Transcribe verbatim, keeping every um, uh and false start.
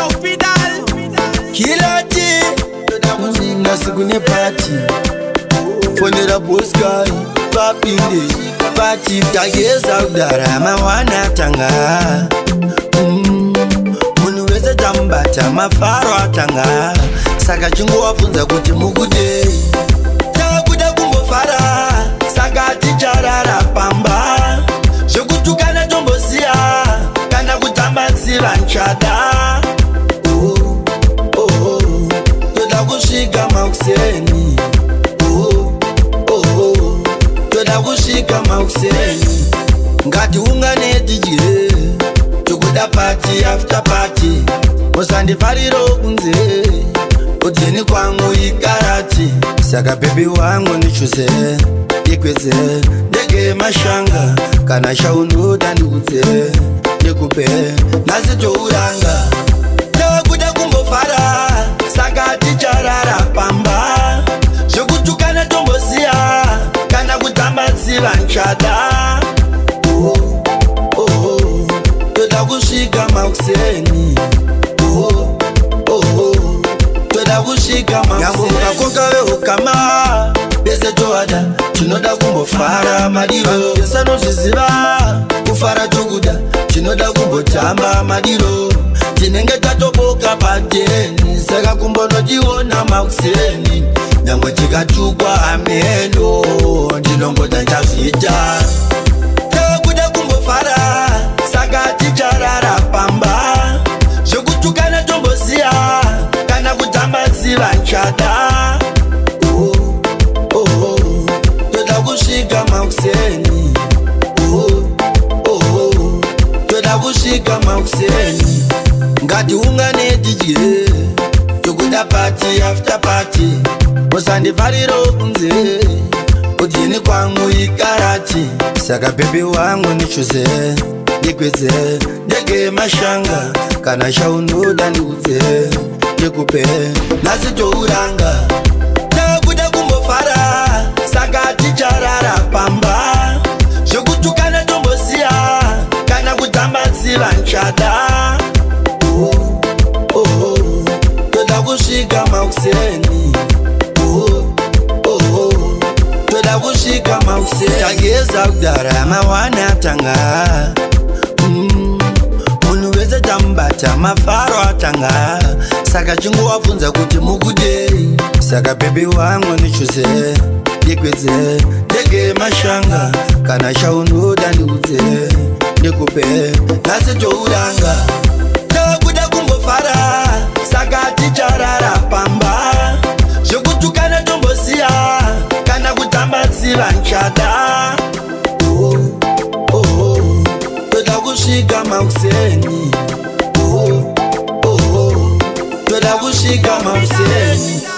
Kilati nasikune party fonera boskai papinde party tageza udara mawana tanga munhu wese tambata mafaro atanga saka chingo wafunza kuti mukude takuda kumbofara saka ticharara pamba zvekutukana tombosiya kana kutamba tsiva nchada kusvika makuseni oh, oh, oh. Toda kusvika makuseni ngati ungane tidye tokuda party after party musandifariro kunze udyeni kwangu ikarati saka bebi wangu nichuse ikweze ndege mashanga kana shaunoda ndikudze ndikupe nasi touranga takuda kumbofara saka ticharara pamba zvekutukana tombosiya kana kutamba tsiva nchada oh, oh, oh. Toda kusvika makuseni oh, oh, oh. Toda kusvika makuseni ukakoka veukama bese toada tinoda kumbofara madiro yesanozviziva kufara tokuda tinoda kumbotamba madiro tinenge tatoboka padeni saka kumbonotiona makuseni nyangwe tikatukwa ameno ndinongoda ndazviita takuda kumbofara saka ticharara pamba zvekutukana tombosiya kana kutamba tsiva nchada oh, oh, oh. Toda kusvika makuseni oh, oh, oh. Toda kusvika makuseni ngati ungane tidye tokuda party after party musandifariro kunze udyeni kwangu ikarati saka bebi wangu nichuse ndikweze ndege mashanga kana shaunoda ndikudze ndikupe nasi touranga takuda kumbofara saka ticharara pamba zvekutukana tombosiya kana kutamba tsiva nchada oh, oh, oh. Toda kusvika makuseni oh, oh, oh. Toda kusvika makuseni tageza kudara mawana atanga mm. Munhu wese tambata mafaro atanga saka chingo wafunza kuti mukude saka bebi wangu nichuse ndikweze ndege mashanga kana shaunoda ndikudze ndikupe nasi touranga takuda kumbofara saka ticharara pamba zvekutukana tombosiya kana kutamba tsiva nchada oh, oh, oh. Toda kusvika makuseni oh, oh, oh. Toda kusvika makuseni